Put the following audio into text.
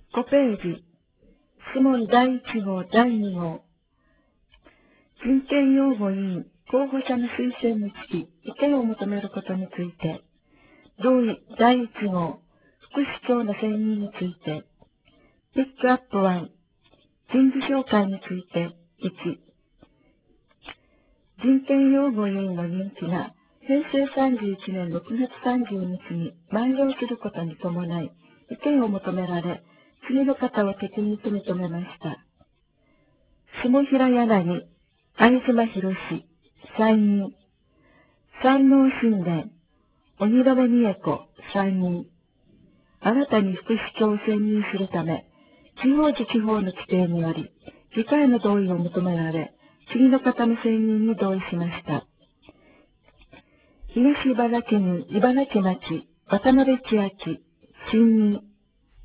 5ページ、質問第1号、第2号。人権擁護委員、候補者の推薦につき、意見を求めることについて、同意第1号、副市長の選任について、ピックアップ1、人事紹介について、1、人権擁護委員の任期が平成31年6月30日に満了することに伴い、意見を求められ、次の方を適任と認めました。下平柳、相島博史、再任。山王神殿、鬼留美恵子、再任。新たに副市長を選任するため、地方自治法の規定により、議会の同意を求められ、次の方の選任に同意しました。東茨城郡茨城町、渡辺千秋、新任。